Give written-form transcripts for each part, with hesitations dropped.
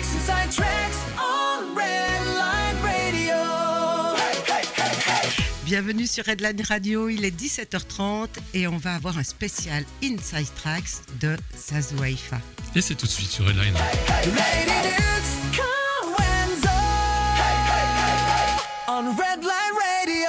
Mix Inside Tracks on Redline Radio. Bienvenue sur Redline Radio, il est 17h30 et on va avoir un spécial Inside Tracks de Zazu Haifa. Et c'est tout de suite sur Redline. Lady Dukes, Carwenzo on Redline Radio.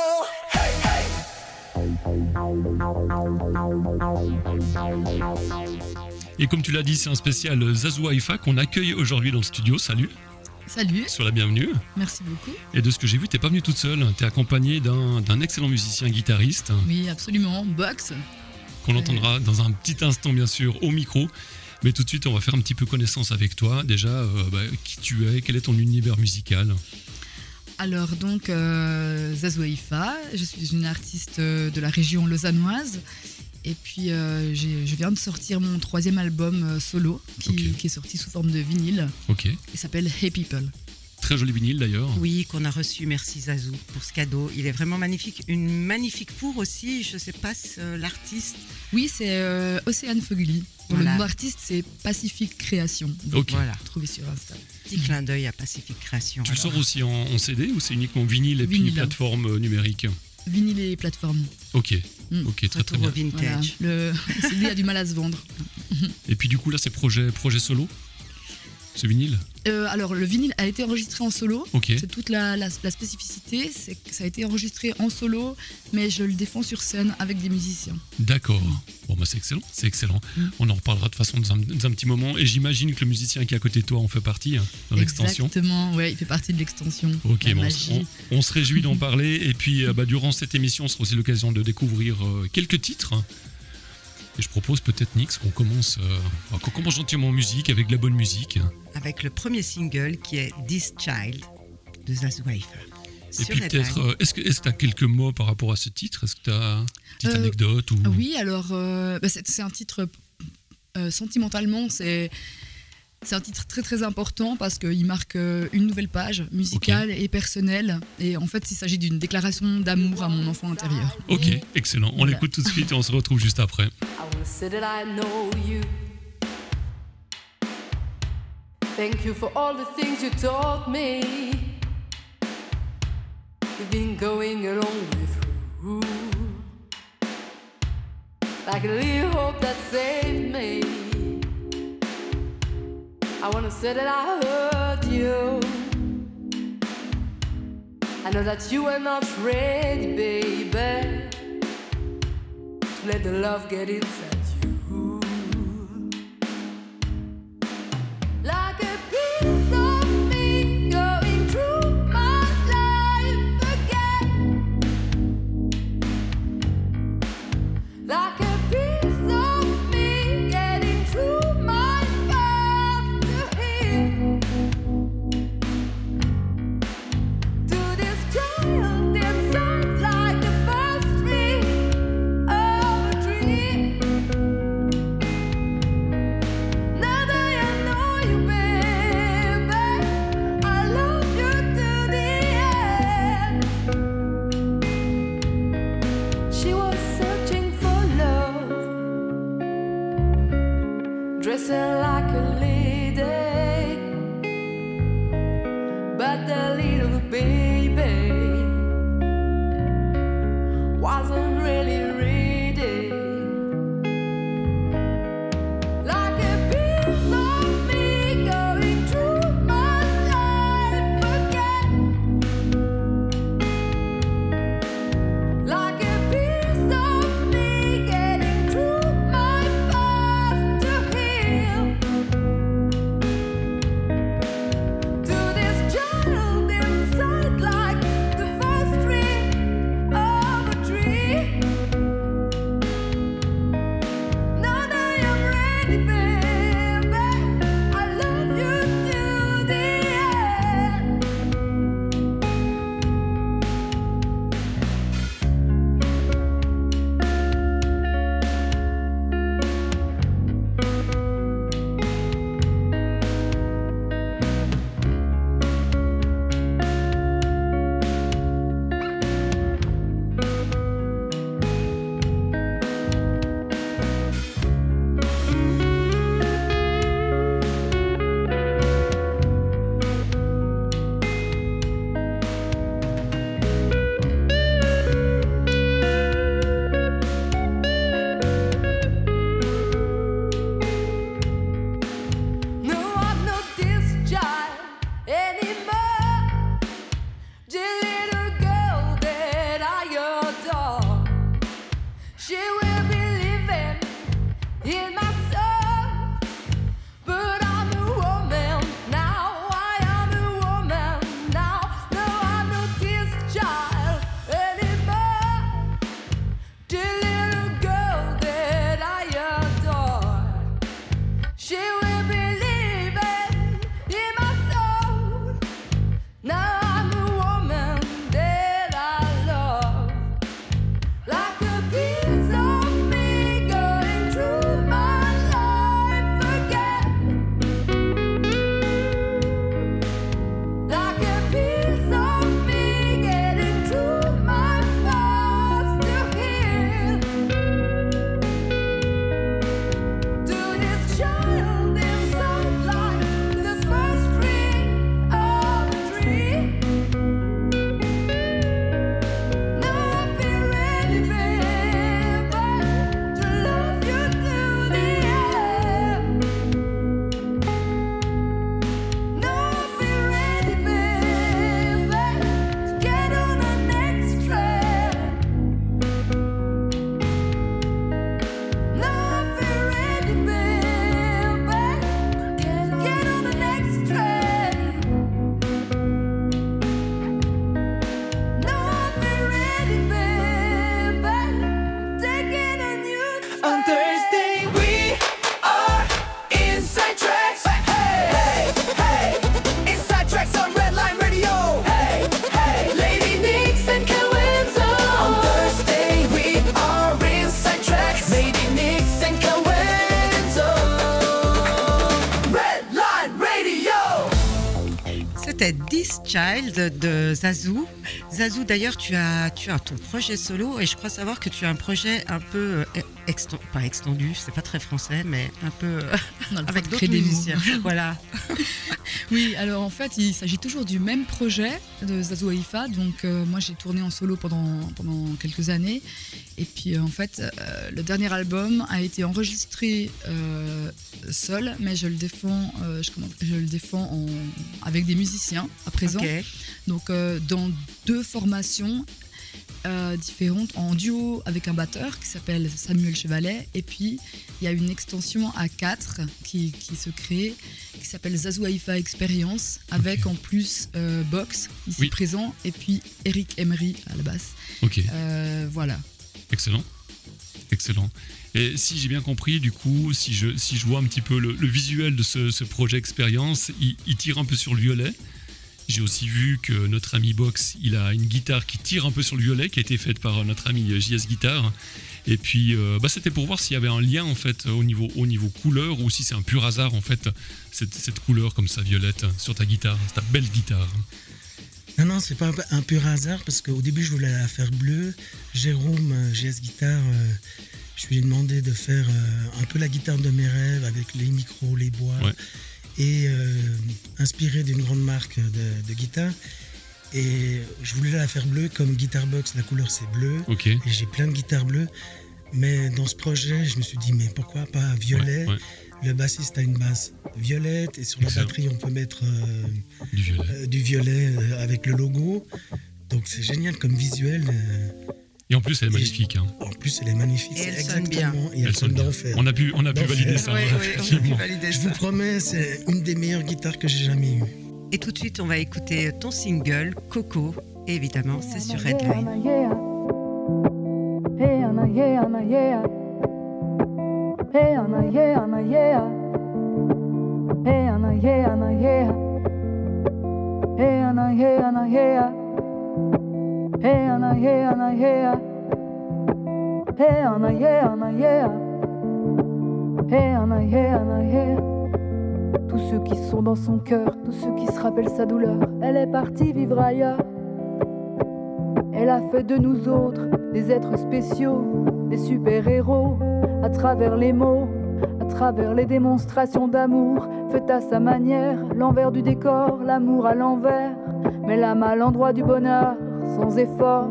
Et comme tu l'as dit, c'est un spécial Zazu Haifa qu'on accueille aujourd'hui dans le studio. Salut. Salut, Sois la bienvenue. merci beaucoup. Et de ce que j'ai vu, t'es pas venu toute seule. T'es accompagnée d'un excellent musicien guitariste Oui, absolument, Box. qu'on entendra dans un petit instant, bien sûr, au micro. Mais tout de suite, on va faire un petit peu connaissance avec toi. Déjà, qui tu es, quel est ton univers musical? Alors donc, Zazu Haifa, je suis une artiste de la région lausannoise. Et puis, je viens de sortir mon 3e album solo, qui est sorti sous forme de vinyle. Ok. Il s'appelle Hey People. Très joli vinyle d'ailleurs. Oui, qu'on a reçu, merci Zazu pour ce cadeau. Il est vraiment magnifique. Une magnifique four aussi, je ne sais pas l'artiste. Oui, c'est Océane Foguli. Voilà. Le nom d'artiste, c'est Pacific Création. Ok. Voilà, Trouvé sur Insta. petit clin d'œil à Pacific Création. Tu le alors. sors aussi en CD ou c'est uniquement vinyle et puis Vinyle. plateforme numérique? Vinyle et plateforme. Ok, Mm. ok, très Retour bien. au vintage. Voilà. Le CD a du mal à se vendre. Et puis du coup là c'est projet solo? Ce vinyle? Alors, le vinyle a été enregistré en solo. Ok. C'est toute la spécificité, c'est que ça a été enregistré en solo, mais je le défends sur scène avec des musiciens. D'accord. Bon bah c'est excellent. On en reparlera de toute façon dans un petit moment. Et j'imagine que le musicien qui est à côté de toi en fait partie dans l'extension. Exactement, ouais, il fait partie de l'extension. Ok, La bon, magie. on se réjouit d'en parler. Et puis durant cette émission, ce sera aussi l'occasion de découvrir quelques titres. Et je propose peut-être, Nix, qu'on commence gentiment en musique avec de la bonne musique. Avec le premier single qui est This Child de Zazu Haifa. Et Sur puis Redline. peut-être, est-ce que tu as quelques mots par rapport à ce titre? Est-ce que tu as une petite anecdote ou... Oui, alors, c'est un titre sentimentalement, c'est un titre très très important parce qu'il marque une nouvelle page musicale et personnelle. Et en fait, il s'agit d'une déclaration d'amour à mon enfant intérieur. Ok, excellent. On Voilà. l'écoute tout de suite et on se retrouve juste après. I wanna say that I know you. Thank you for all the things you taught me. You've been going along with like a little hope that saved me. I wanna say that I heard you. I know that you are not ready, baby, to let the love get inside you. Like a piece of me going through my life again. Like a piece of me getting through my path to heal. To this child inside like the first tree of a dream. Now that I know you, baby, I love you to the end. She was searching for love, dressing like a lady, but the little baby wasn't really ready. Like a piece of me going through my life again. Like a piece of me getting through my past to heal. c'était This Child de Zazou. Zazou, d'ailleurs, tu as ton projet solo et je crois savoir que tu as un projet un peu pas extendu, c'est pas très français, mais un peu On a le droit avec de d'autres créer des mots. musiciens. Voilà. Oui, alors en fait, il s'agit toujours du même projet de Zazou Haïfa. Donc, moi, j'ai tourné en solo pendant quelques années. Et puis, en fait, le dernier album a été enregistré seul, mais je le défends, avec des musiciens à présent. Ok. Donc, dans 2 formations différentes, en duo avec un batteur qui s'appelle Samuel Chevalet. Et puis, il y a une extension à 4 qui se crée, qui s'appelle Zazou Haïfa Experience, avec en plus Box, ici présent, et puis Eric Emery à la basse. Ok, Voilà. excellent. Excellent. Et si j'ai bien compris, du coup, si je vois un petit peu le visuel de ce projet Expérience, il tire un peu sur le violet. J'ai aussi vu que notre ami Box, il a une guitare qui tire un peu sur le violet, qui a été faite par notre ami JS Guitar. Et puis, c'était pour voir s'il y avait un lien en fait au niveau couleur, ou si c'est un pur hasard en fait cette couleur comme ça violette sur ta guitare, ta belle guitare. Non, c'est pas un pur hasard, parce qu'au début, je voulais la faire bleue. Jérôme, JS Guitar, je lui ai demandé de faire un peu la guitare de mes rêves, avec les micros, les bois, et inspiré d'une grande marque de guitare. Et je voulais la faire bleue, comme Guitar Box, la couleur c'est bleu. Ok. Et j'ai plein de guitares bleues. Mais dans ce projet, je me suis dit, mais pourquoi pas violet? Ouais. Le bassiste a une basse violette, et sur la Excellent. batterie, on peut mettre Du violet. du violet avec le logo. Donc c'est génial comme visuel. Et en plus, elle est magnifique. Hein. En plus, elle est magnifique. Et C'est elle sonne bien. exactement. Et elle sonne bien. d'enfer. On a pu D'enfer. valider ça. Oui, ouais, on a pu effectivement. valider Je ça. vous promets, c'est une des meilleures guitares que j'ai jamais eues. Et tout de suite, on va écouter ton single, Coco. Et évidemment, c'est sur Redline. Hey, Anna, yeah, Anna, yeah. Hey, Anna, yeah, Anna, yeah. Hey, Anna, yeah, Anna, yeah. Hey, Anna, yeah, Anna, yeah. Hey, Anna, yeah, Anna, yeah. Hey, Anna, yeah, Anna, yeah. Hey, Anna, yeah, Anna, yeah. Tous ceux qui sont dans son cœur, tous ceux qui se rappellent sa douleur, elle est partie vivre ailleurs. Elle a fait de nous autres des êtres spéciaux, des super-héros, à travers les mots, à travers les démonstrations d'amour, faites à sa manière, l'envers du décor, l'amour à l'envers, mais l'âme à l'endroit du bonheur, sans effort.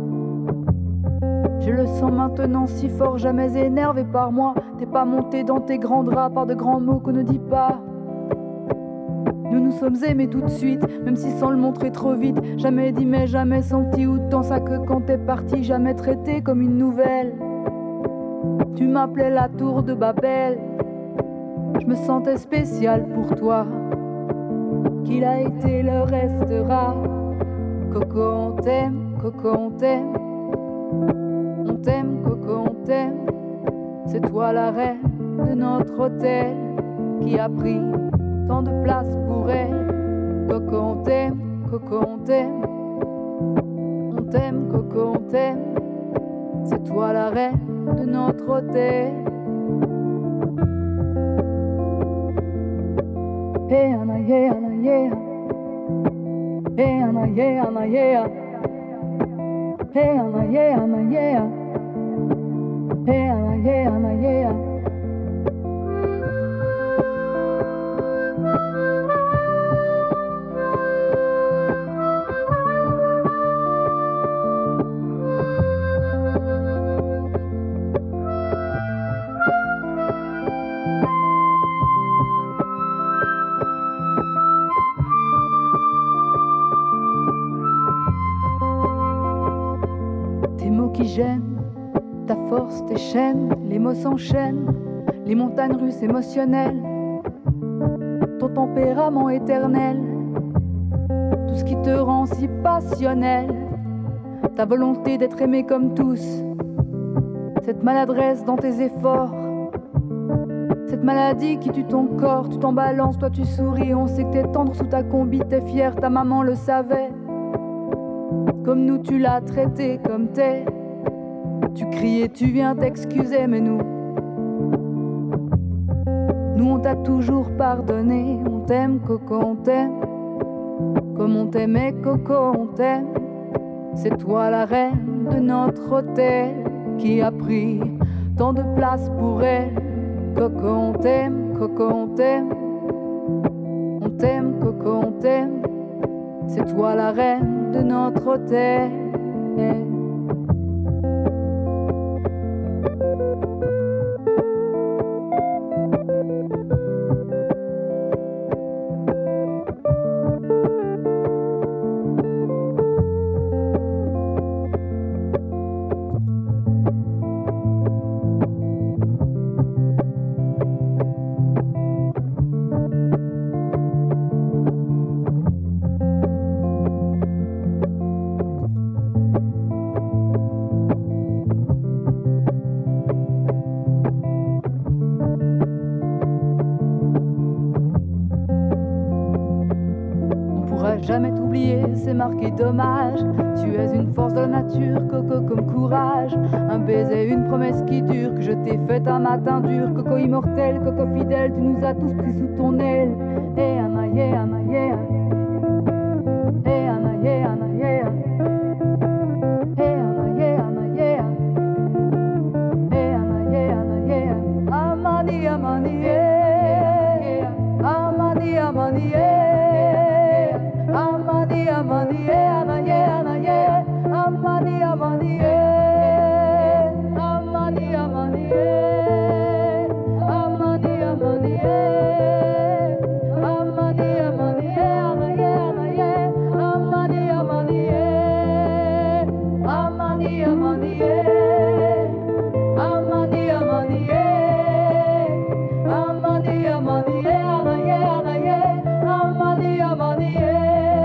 Je le sens maintenant si fort, jamais énervé par moi, t'es pas monté dans tes grands draps par de grands mots qu'on ne dit pas. Nous nous sommes aimés tout de suite, même si sans le montrer trop vite. Jamais dit mais jamais senti autant ça que quand t'es parti. Jamais traité comme une nouvelle. Tu m'appelais la tour de Babel. Je me sentais spécial pour toi. Qu'il a été le restera. Coco on t'aime, Coco on t'aime. On t'aime, Coco on t'aime. C'est toi la reine de notre hôtel qui a pris tant de place pour elle. Coco on t'aime, Coco on t'aime. On t'aime, Coco on t'aime. C'est toi la reine de notre hôtel. Hey Anna yeah, Anna yeah. Hey Anna yeah, Anna yeah. Hey Anna yeah, Anna yeah. Hey Anna yeah, Anna yeah. Tes mots qui gênent, ta force, tes chaînes, les mots s'enchaînent, les montagnes russes émotionnelles, ton tempérament éternel, tout ce qui te rend si passionnel, ta volonté d'être aimé comme tous, cette maladresse dans tes efforts, cette maladie qui tue ton corps, tu t'en balances, toi tu souris, on sait que t'es tendre sous ta combi, t'es fier, ta maman le savait. Comme nous tu l'as traité comme t'es. Tu criais, tu viens t'excuser, mais nous on t'a toujours pardonné. On t'aime, Coco, on t'aime. Comme on t'aimait, Coco, on t'aime. C'est toi la reine de notre hôtel qui a pris tant de place pour elle. Coco, on t'aime, Coco, on t'aime. On t'aime, Coco, on t'aime. C'est toi la reine de notre hôtel. Jamais t'oublier, c'est marqué dommage. Tu es une force de la nature, Coco comme courage. Un baiser, une promesse qui dure, que je t'ai faite un matin dur. Coco immortel, Coco fidèle, tu nous as tous pris sous ton aile. Eh Anna, yeah, Anna, yeah. Eh Anna, yeah, Anna, yeah. Eh Anna, yeah, Anna, yeah. Eh Anna, yeah, Anna, yeah. Amani, Amani, yeah. Amani, Amani, yeah. Amani, Amani, yeah, Anna, yeah, Anna, yeah. Amani, Amani, yeah. Amani, Amani, yeah. Amani, Amani, yeah. Amani, Amani, yeah, Anna, yeah, Anna, yeah. Amani, Amani, yeah. Amani, Amani, yeah. Amani, Amani, yeah. Amani, Amani, yeah, Anna, yeah, Anna, yeah. Amani, Amani, yeah.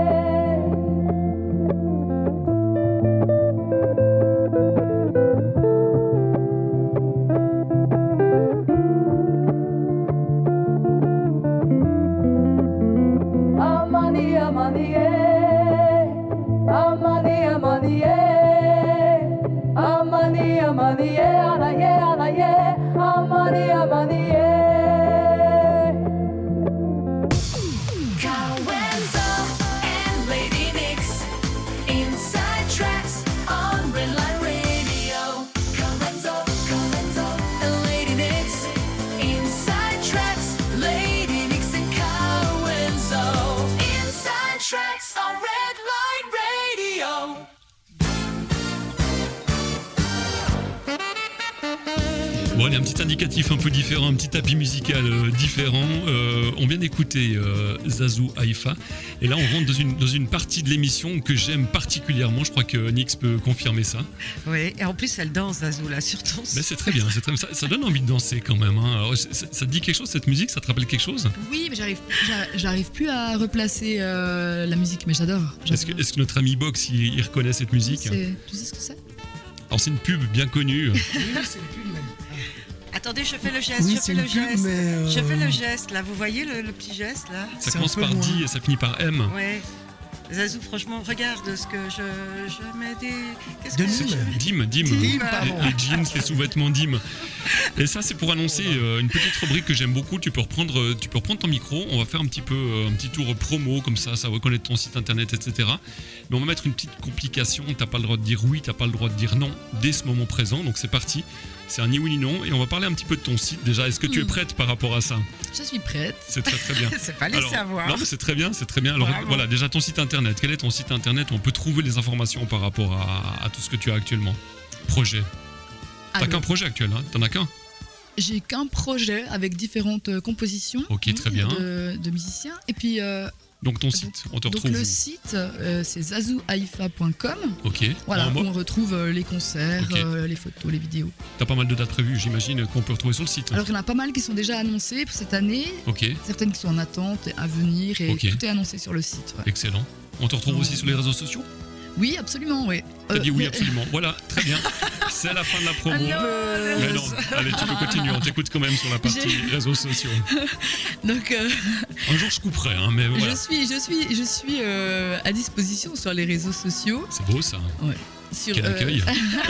Amani, Amani, yeah. Amani, Amani, yeah. Amani, Amani, yeah, Anna, yeah, Anna, yeah. Amani, Amani, yeah. Kawenzo and Lady Nix, Inside Tracks on Redline Radio. Kawenzo and Lady Nix, Inside Tracks, Lady Nix and Kawenzo. Inside Tracks on Redline Radio. Bon, allez, un petit indicatif un peu différent, un petit tapis musical différent. On vient d'écouter Zazu Haïfa. Et là, on rentre dans une partie de l'émission que j'aime particulièrement. Je crois que Nix peut confirmer ça. Oui, et en plus, elle danse, Zazu, là, sur ton Mais c'est très bien, ça donne envie de danser quand même. Hein. Alors, ça te dit quelque chose, cette musique? Ça te rappelle quelque chose? Oui, mais j'arrive plus à replacer la musique, mais j'adore. Est-ce que notre ami Box, il reconnaît cette musique? Tu sais ce que c'est? Alors, c'est une pub bien connue. Oui, c'est le pub, mais... Attendez, je fais le geste, Oui, je c'est fais une le pub, geste. mais, Je fais le geste, là. Vous voyez le petit geste, là? Ça C'est commence un peu par loin. D et ça finit par M. Ouais. Zazu, franchement, regarde ce que je mets des... Qu'est-ce De que Nîmes. Dim. Dim, pardon. Les jeans, les sous-vêtements Dim. Et ça, c'est pour annoncer une petite rubrique que j'aime beaucoup. Tu peux reprendre ton micro. On va faire un petit tour promo, comme ça va connaître ton site internet, etc. Mais on va mettre une petite complication. T'as pas le droit de dire oui, t'as pas le droit de dire non dès ce moment présent. Donc c'est parti. C'est un ni oui ni non. Et on va parler un petit peu de ton site. Déjà, est-ce que tu es prête par rapport à ça? Je suis prête. C'est très très bien. C'est pas les Alors, savoir. non mais c'est très bien. Alors Bravo. voilà, déjà ton site internet. Quel est ton site internet où on peut trouver les informations par rapport à tout ce que tu as actuellement? Projet. T'as Alors, qu'un projet actuel, hein? T'en as qu'un? J'ai qu'un projet avec différentes compositions Ok, très bien. de musiciens. Et puis, Donc ton site, on te donc retrouve le où? site, c'est zazuhaifa.com. Ok. Voilà, En où mode- on retrouve les concerts, Ok. les photos, les vidéos. T'as pas mal de dates prévues, j'imagine, qu'on peut retrouver sur le site. Alors, il y en a pas mal qui sont déjà annoncées pour cette année, Ok, certaines qui sont en attente, à venir, et Ok. tout est annoncé sur le site. Ouais. excellent. On te retrouve aussi sur les réseaux sociaux? Oui, absolument, oui. T'as dit oui, absolument. Voilà, très bien. C'est la fin de la promo. Mais non, allez, tu peux continuer, on t'écoute quand même sur la partie réseaux sociaux. Donc, Un jour, je couperai, hein, mais voilà. je suis à disposition sur les réseaux sociaux. C'est beau, ça. Sur, Quel accueil.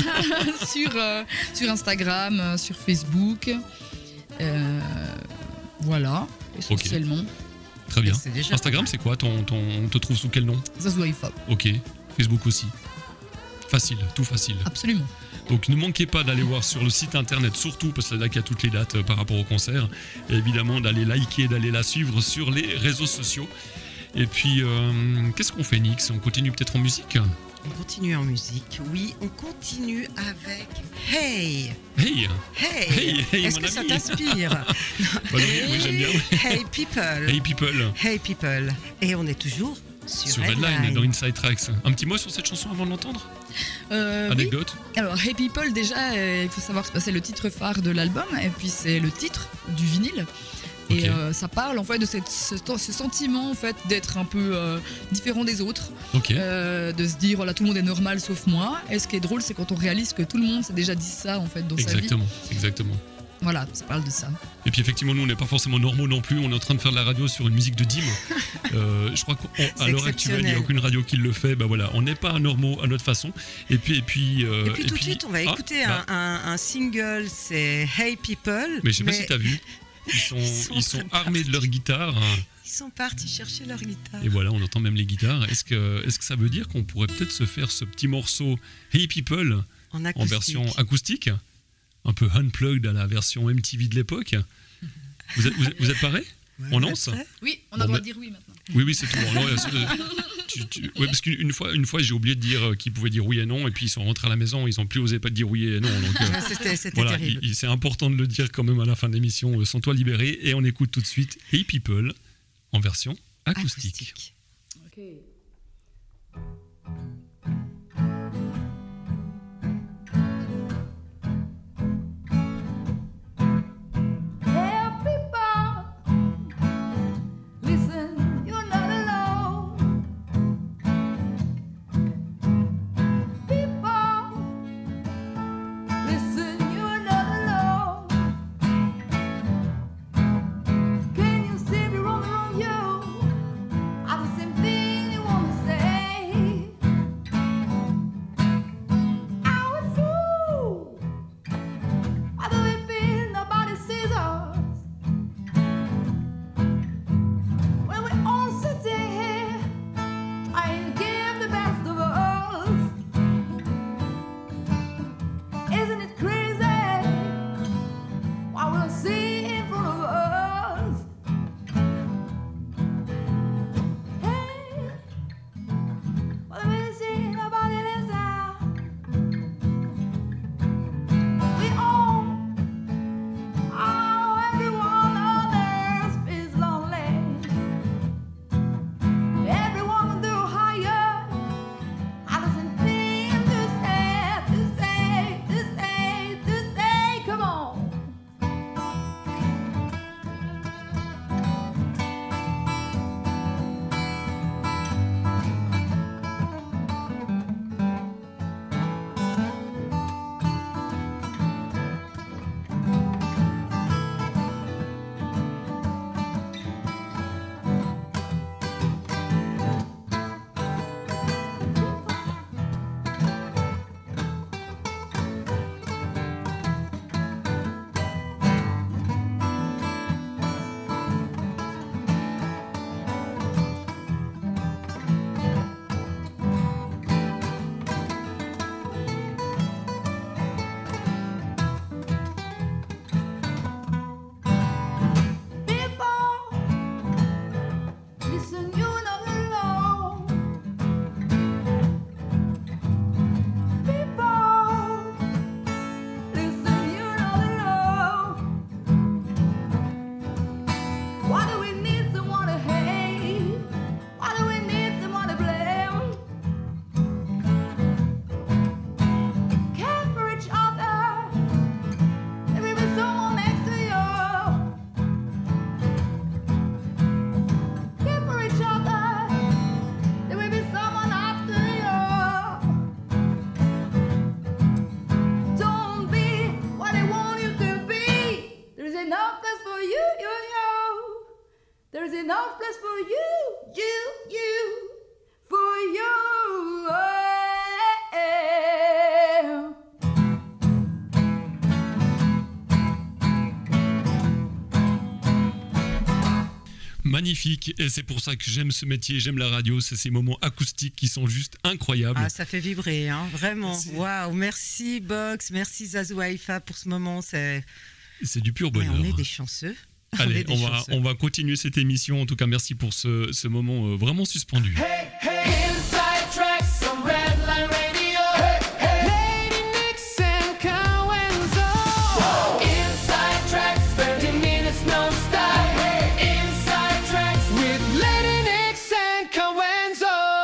sur Instagram, sur Facebook. Voilà, essentiellement. Très bien. C'est déjà Instagram, c'est quoi on te trouve sous quel nom? Zazou Hip-Hop, Ok. Facebook aussi. Facile, tout facile. absolument. Donc ne manquez pas d'aller voir sur le site internet, surtout parce que c'est là qu'il y a toutes les dates par rapport au concert. Et évidemment d'aller liker, d'aller la suivre sur les réseaux sociaux. Et puis, qu'est-ce qu'on fait, Nix? On continue peut-être en musique? On continue en musique. Oui, on continue avec Hey. Hey Hey. Est-ce mon que ça ami. t'inspire? Bah, oui, j'aime bien. Hey People. Hey people, Hey People. Et on est toujours sur Redline, dans Inside Tracks. Un petit mot sur cette chanson avant de l'entendre? Oui. Anecdote? Alors, Hey People, déjà, il faut savoir que c'est le titre phare de l'album, et puis c'est le titre du vinyle. Et Ok. ça parle en fait de ce sentiment en fait d'être un peu différent des autres, Ok. de se dire voilà, tout le monde est normal sauf moi. Et ce qui est drôle, c'est quand on réalise que tout le monde s'est déjà dit ça en fait dans sa vie. Exactement. Voilà, ça parle de ça. Et puis effectivement, nous, on n'est pas forcément normaux non plus. On est en train de faire de la radio sur une musique de dîme. Je crois qu'à l'heure actuelle, il n'y a aucune radio qui le fait. Bah voilà, on n'est pas anormaux à notre façon. Et puis tout de suite, on va écouter un single, c'est Hey People. Mais je sais pas si tu as vu. Ils sont armés de leur guitare. Ils sont partis chercher leur guitare. Et voilà, on entend même les guitares. Est-ce que ça veut dire qu'on pourrait peut-être se faire ce petit morceau Hey People En en version acoustique, un peu unplugged à la version MTV de l'époque? Vous êtes parés? On lance? Oui, on a Bon, le droit bah- de dire oui maintenant. Oui, c'est tout. Alors, ouais, parce qu'une fois, j'ai oublié de dire qu'ils pouvaient dire oui et non, et puis ils sont rentrés à la maison, ils n'ont plus osé pas dire oui et non. Donc, C'était voilà, terrible. c'est important de le dire quand même à la fin de l'émission. Sens-toi libéré, et on écoute tout de suite Hey People en version acoustique. Hey people, listen, you're not alone. People, listen, you're not alone. Can you see the wrong around you? Are the same thing you wanna say? Our fool. Why do we feel nobody sees us? When we all sitting here trying to give the best of us. Isn't it crazy what we'll see in front of us? Hey, what do we see? Nobody listen. We all, everyone on earth is lonely. Everyone will do higher. I doesn't think to say, come on. People, listen, you're not alone. People, listen, you're not alone. Why do we need someone to hate? Why do we need someone to blame? Care for each other. There will be someone next to you. Care for each other. There will be someone after you. Don't be what they want you to be. There's enough place for you. There's enough place for you, for you. Magnifique, et c'est pour ça que j'aime ce métier, j'aime la radio, c'est ces moments acoustiques qui sont juste incroyables. Ah, ça fait vibrer, hein, vraiment. Merci. Waouh, merci Box, merci Zazou Haïfa pour ce moment. C'est C'est du pur Mais bonheur. on est des chanceux. Allez, est des chanceux. on va continuer cette émission. En tout cas, merci pour ce moment vraiment suspendu. Inside tracks on Redline Radio. Lady Nix and Cowenzo. Inside tracks, 30 minutes non-stop. Inside tracks with Lady Nix and Cowenzo.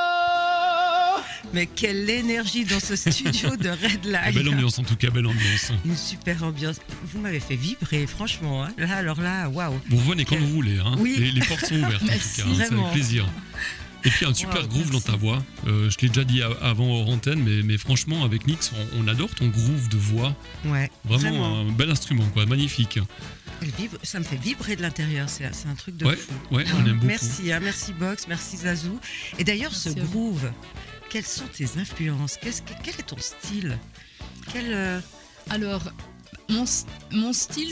Mais quelle énergie dans ce studio de Redline. Belle ambiance en tout cas, belle ambiance. Une super ambiance. Vous m'avez fait vibrer, franchement. Hein. Là, alors là, waouh. Vous revenez quand vous voulez, hein. Oui. Les portes sont ouvertes Merci, en tout cas, hein, c'est avec vraiment. plaisir. Et puis un super Wow, groove dans merci. ta voix. Je l'ai déjà dit avant hors antenne, mais franchement, avec Nix, on adore ton groove de voix. Ouais, Vraiment un bel instrument, quoi, magnifique. Elle vibre, ça me fait vibrer de l'intérieur. C'est un truc de Ouais, fou. ouais, on aime beaucoup. Merci, hein, merci Box, merci Zazou. Et d'ailleurs, ce Merci à vous. groove, quelles sont tes influences? Quel est ton style? Alors, mon style,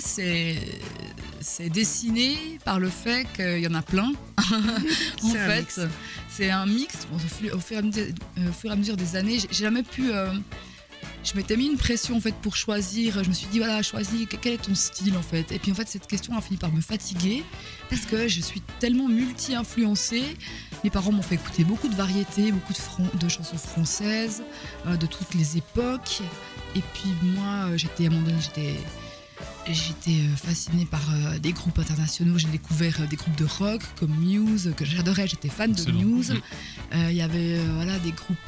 c'est dessiné par le fait qu'il y en a plein. En C'est un fait, mix. c'est un mix. Bon, au fur et à mesure des années, j'ai jamais pu. Je m'étais mis une pression en fait pour choisir. Je me suis dit voilà, choisis quel est ton style en fait. Et puis en fait, cette question a fini par me fatiguer parce que je suis tellement multi-influencée. Mes parents m'ont fait écouter beaucoup de variétés, beaucoup de chansons françaises, de toutes les époques. Et puis moi, à un moment donné, j'étais fascinée par des groupes internationaux. J'ai découvert des groupes de rock comme Muse, que j'adorais. J'étais fan de Excellent. Muse. Il y avait des groupes.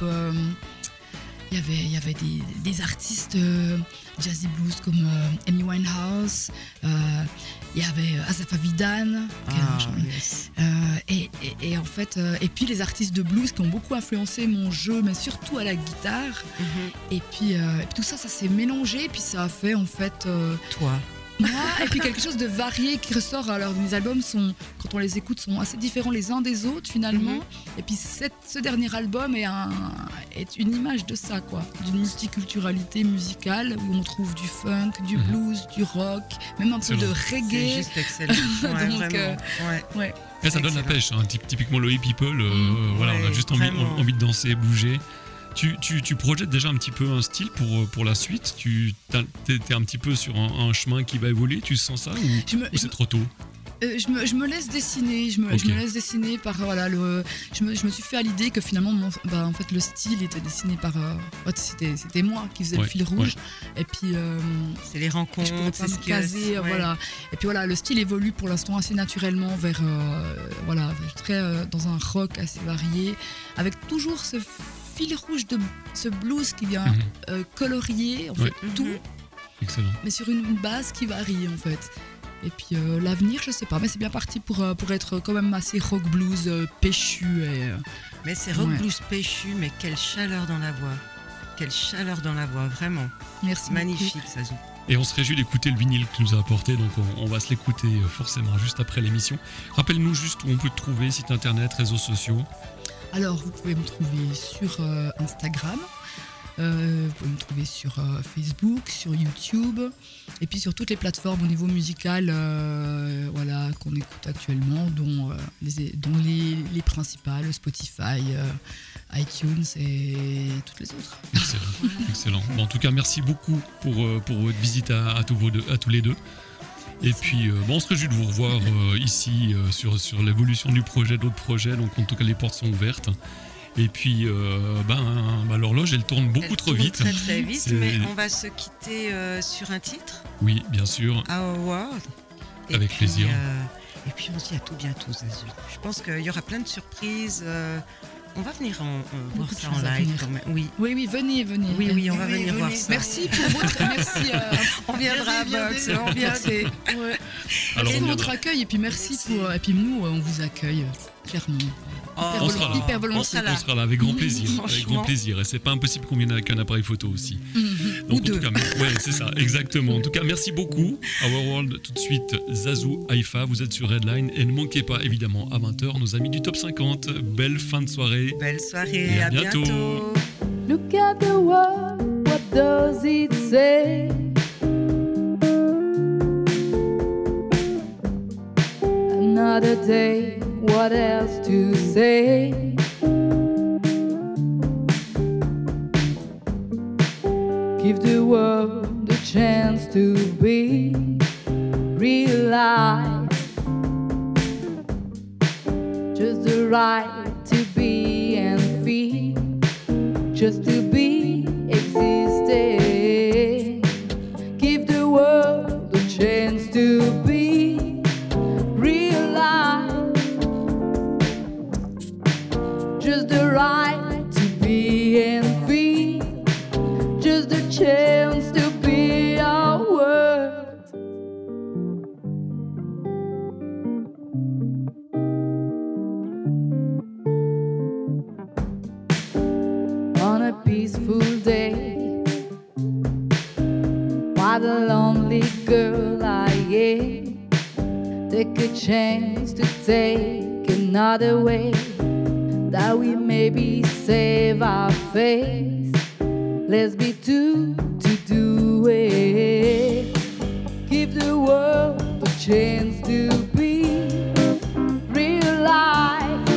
Il y avait des artistes jazzy blues comme Amy Winehouse. Il y avait Asaf Avidan. qui est un chanteur. yes. Et en fait, et puis les artistes de blues qui ont beaucoup influencé mon jeu, mais surtout à la guitare. Mhm. Et puis tout ça s'est mélangé, et puis ça a fait en fait Toi. moi, et puis quelque chose de varié qui ressort. Alors mes albums quand on les écoute, sont assez différents les uns des autres finalement. Mhm. Et puis ce dernier album est une image de ça, quoi, d'une multiculturalité musicale où on trouve du funk, du Mhm. blues, du rock, même un peu Excellent. de C'est reggae. juste excellent. Ouais, Donc, vraiment. Ouais. Ouais. Et ça donne la Excellent. pêche, hein. Typiquement le Hippie People, voilà, on a Ouais, juste vraiment. envie de danser, bouger. Tu projettes déjà un petit peu un style pour la suite? T'es un petit peu sur un chemin qui va évoluer, tu sens ça ou c'est trop tôt? Je me laisse dessiner, je me laisse dessiner par je me suis fait à l'idée que finalement en fait le style était dessiné par c'était moi qui faisais le Ouais, fil rouge, et puis C'est les je rencontres, pourrais pas c'est ce me qui caser, ouais. voilà. Et puis voilà, le style évolue pour l'instant assez naturellement vers dans un rock assez varié, avec toujours ce fil rouge de ce blues qui vient colorier en fait Ouais. tout, Mhm. Excellent. mais sur une base qui varie en fait. Et puis l'avenir, je sais pas, mais c'est bien parti pour être quand même assez rock blues péchu. Mais c'est rock Ouais. blues péchu, mais quelle chaleur dans la voix. Quelle chaleur dans la voix, vraiment. Merci. Magnifique, Zazou. Et on se réjouit d'écouter le vinyle que tu nous as apporté, donc on va se l'écouter forcément juste après l'émission. Rappelle-nous juste où on peut te trouver, site internet, réseaux sociaux. Alors, vous pouvez me trouver sur Instagram, vous pouvez me trouver sur Facebook, sur YouTube, et puis sur toutes les plateformes au niveau musical qu'on écoute actuellement, dont les principales, Spotify, iTunes et toutes les autres. Excellent. Excellent. Bon, en tout cas, merci beaucoup pour votre visite à tous les deux. Et puis, on se réjouit de vous revoir ici sur l'évolution du projet, d'autres projets. Donc, en tout cas, les portes sont ouvertes. Et puis, l'horloge, elle tourne beaucoup Elle trop tourne vite. Très très vite, C'est- mais on va se quitter sur un titre, Oui, bien sûr. Our World. Et Avec puis, plaisir. Et puis on se dit à tout bientôt, Zazou. Je pense qu'il y aura plein de surprises. On va venir voir Beaucoup de ça en choses à live venir. quand même. Oui, Oui, venez. oui, on va Oui, venir voir venez. ça. Merci pour votre... merci, On viendra à Box, on viendra. ouais. Alors, Merci on pour viendra. votre accueil, et puis merci pour... Et puis nous, on vous accueille, clairement. On sera là. Hyper On volontiers. sera là. On sera là avec grand plaisir. Avec Franchement. grand plaisir. Et c'est pas impossible qu'on vienne avec un appareil photo aussi. Ou Donc, en deux. tout cas, ouais, c'est ça, exactement. En tout cas, merci beaucoup. Our World, tout de suite, Zazou, Haïfa, vous êtes sur Redline. Et ne manquez pas, évidemment, à 20h, nos amis du Top 50. Belle fin de soirée. Belle soirée, Et à à bientôt. bientôt. Look at the world, what does it say? I'm not another day, what else to say? Give the world a chance to be realized. Just the right to be and feel, just to be existing. Give the world a chance to be realized. Just the right to be and feel, just a chance to be our world. On a peaceful day, while the lonely girl I am, take a chance to take another way, that we maybe save our face. Let's be two to do it. Give the world a chance to be realized.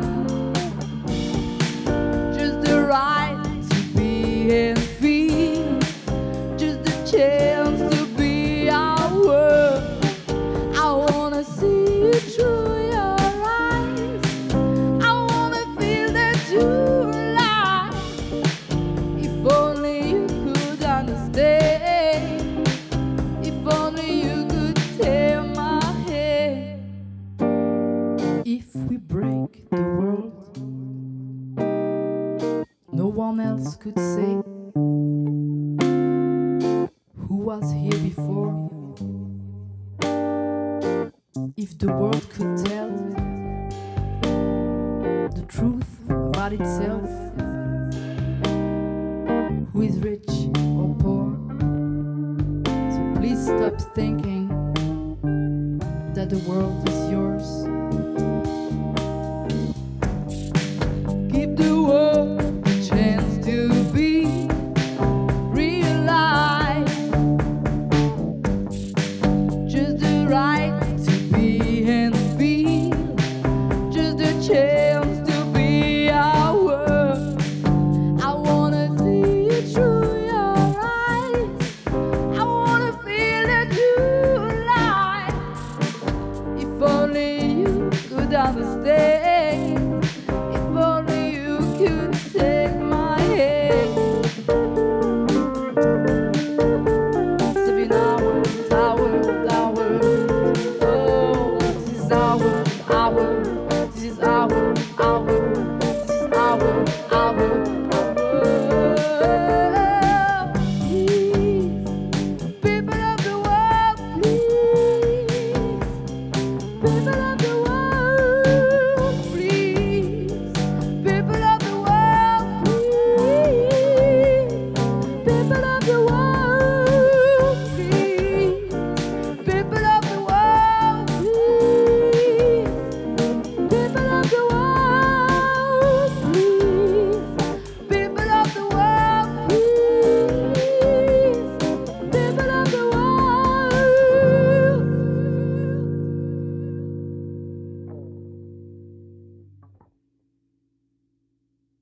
Just the right to be and feel, just a chance to be our world. I wanna see you through your eyes. I wanna feel that you lie. If only you could understand. If only you could tear my head. If we break the world, no one else could say who was here before. If the world could tell the truth about itself, who is rich or poor. So please stop thinking that the world is yours. Give the world a chance to be realized. Just the right to be and feel, just a chance to be our world. I wanna see you through your eyes. I wanna feel that you lie. If only you could understand.